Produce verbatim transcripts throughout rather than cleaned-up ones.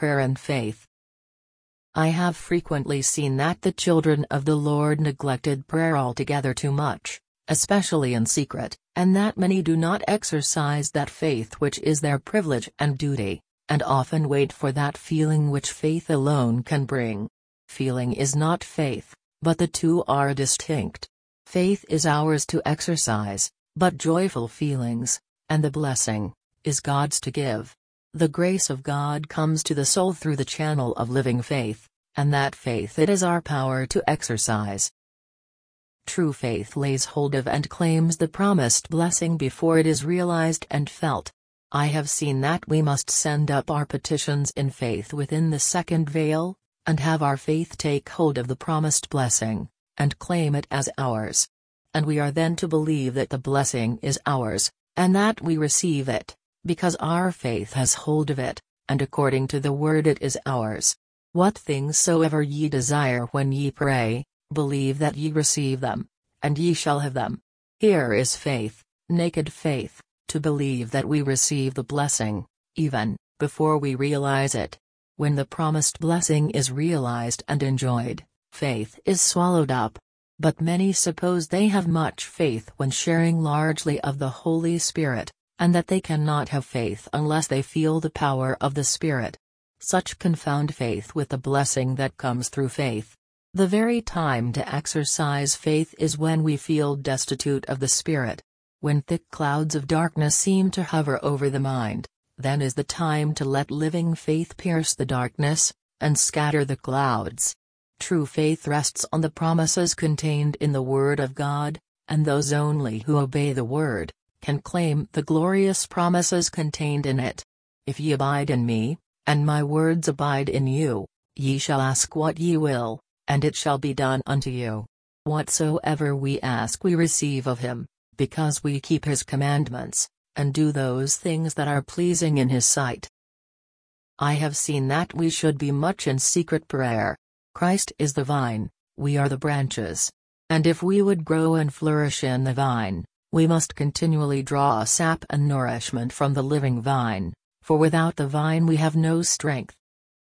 prayer and faith. I have frequently seen that the children of the Lord neglected prayer altogether too much, especially in secret, and that many do not exercise that faith which is their privilege and duty, and often wait for that feeling which faith alone can bring. Feeling is not faith, but the two are distinct. Faith is ours to exercise, but joyful feelings, and the blessing, is God's to give. The grace of God comes to the soul through the channel of living faith, and that faith it is our power to exercise. True faith lays hold of and claims the promised blessing before it is realized and felt. I have seen that we must send up our petitions in faith within the second veil, and have our faith take hold of the promised blessing, and claim it as ours. And we are then to believe that the blessing is ours, and that we receive it, because our faith has hold of it, and according to the word it is ours. What things soever ye desire when ye pray, believe that ye receive them, and ye shall have them. Here is faith, naked faith, to believe that we receive the blessing, even, before we realize it. When the promised blessing is realized and enjoyed, faith is swallowed up. But many suppose they have much faith when sharing largely of the Holy Spirit, and that they cannot have faith unless they feel the power of the Spirit. Such confound faith with the blessing that comes through faith. The very time to exercise faith is when we feel destitute of the Spirit. When thick clouds of darkness seem to hover over the mind, then is the time to let living faith pierce the darkness, and scatter the clouds. True faith rests on the promises contained in the Word of God, and those only who obey the Word can claim the glorious promises contained in it. If ye abide in me, and my words abide in you, ye shall ask what ye will, and it shall be done unto you. Whatsoever we ask we receive of him, because we keep his commandments, and do those things that are pleasing in his sight. I have seen that we should be much in secret prayer. Christ is the vine, we are the branches. And if we would grow and flourish in the vine, we must continually draw sap and nourishment from the living vine, for without the vine we have no strength.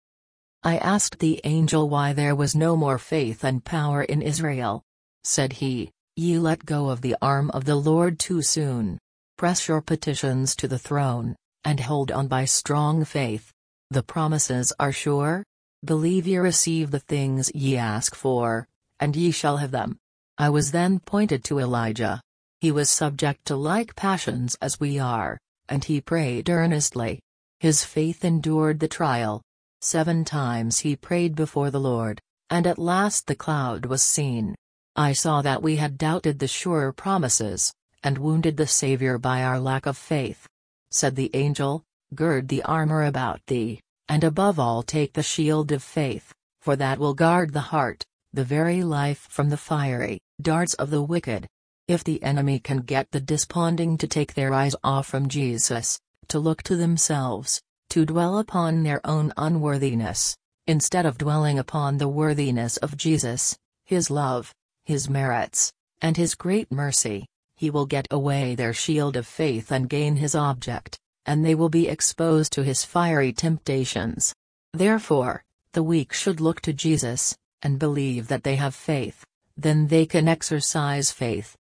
I asked the angel why there was no more faith and power in Israel. Said he, Ye let go of the arm of the Lord too soon. Press your petitions to the throne, and hold on by strong faith. The promises are sure. Believe ye receive the things ye ask for, and ye shall have them. I was then pointed to Elijah. He was subject to like passions as we are, and he prayed earnestly. His faith endured the trial. Seven times he prayed before the Lord, and at last the cloud was seen. I saw that we had doubted the sure promises, and wounded the Savior by our lack of faith. Said the angel, Gird the armor about thee, and above all take the shield of faith, for that will guard the heart, the very life from the fiery darts of the wicked. If the enemy can get the desponding to take their eyes off from Jesus, to look to themselves, to dwell upon their own unworthiness, instead of dwelling upon the worthiness of Jesus, his love, his merits, and his great mercy, he will get away their shield of faith and gain his object, and they will be exposed to his fiery temptations. Therefore, the weak should look to Jesus, and believe that they have faith, then they can exercise faith,